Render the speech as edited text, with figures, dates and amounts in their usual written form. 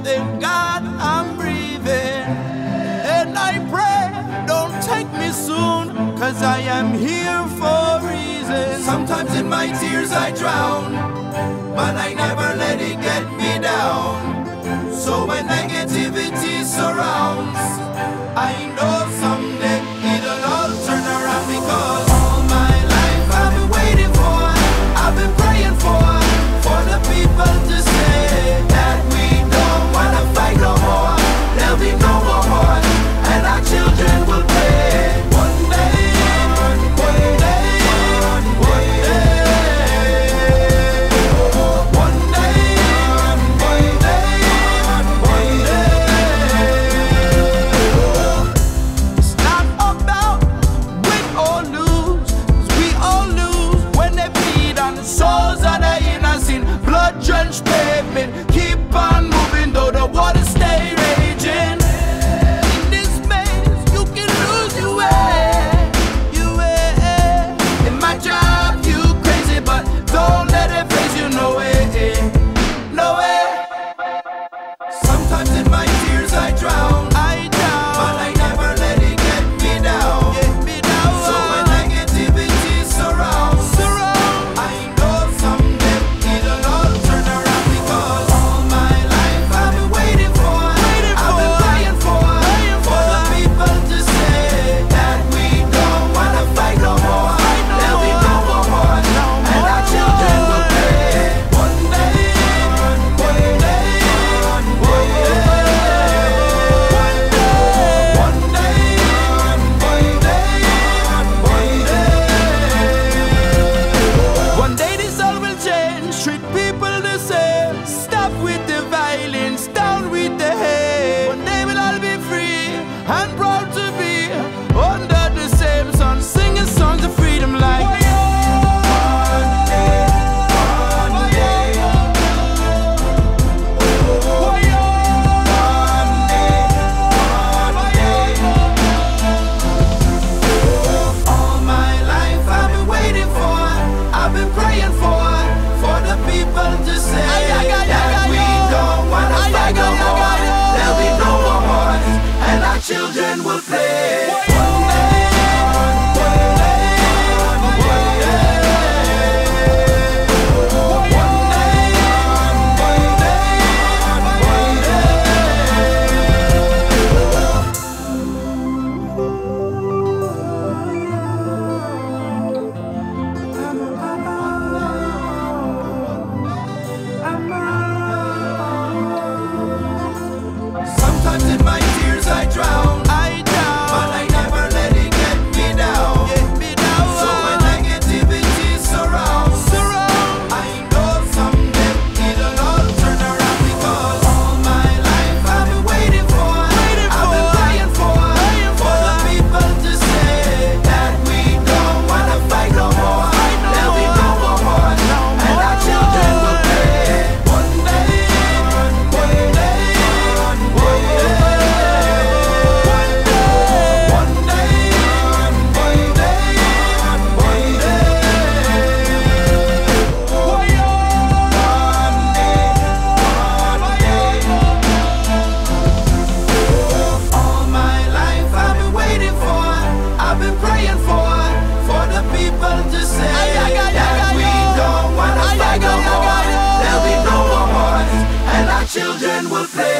thank God I'm breathing. And I pray, don't take me soon, 'cause I am here for a reason. Sometimes in my tears I drown, but I never let it get me down. So when negativity surrounds, I know someday it'll all turn around, because all my life I've been waiting for, I've been praying for the people to say that we don't wanna fight no more. There'll be no more wars, and our children will play. One day, one day, one day, one day, one day, one day. It's not about win or lose, 'cause we all lose when they bleed on the souls of the innocent. Blood-drenched pavement, keep on moving though the waters stay raging. In this maze, you can lose your way, your way. It might drive you crazy, but don't let it phase you, no way, no way. Sometimes in my tears I drown, but I never let it get me down. So when negativity surrounds, I know someday it'll all turn around, because all my life I've been waiting for, I've been praying for the people to say that we don't wanna fight no more. There'll be no more wars, and our children will play. One day, one day, one day, one day, one day this all will change. Treat people the same. Stop with the violence, down with the hate. One day we'll all be free and proud to be under the same sun, singing songs of freedom like one day, one day, all my life I've been waiting for, I've been praying for the people to say that we don't wanna fight no more. There'll be no more wars, and our children will play. One day, one day, one day, one day, one Sometimes in my tears I drown, but I never let it get me down. So when negativity surrounds, I know someday it'll all turn around, because all my life I've been waiting for, I've been praying for the people to say that we don't wanna fight no more. There'll be no more wars, and our children will play. One day, one day, one day, one day, one day, one day. All my life I've been waiting for, I've been praying for the people to say that we don't wanna fight no more. There'll be no more wars, and our children will play.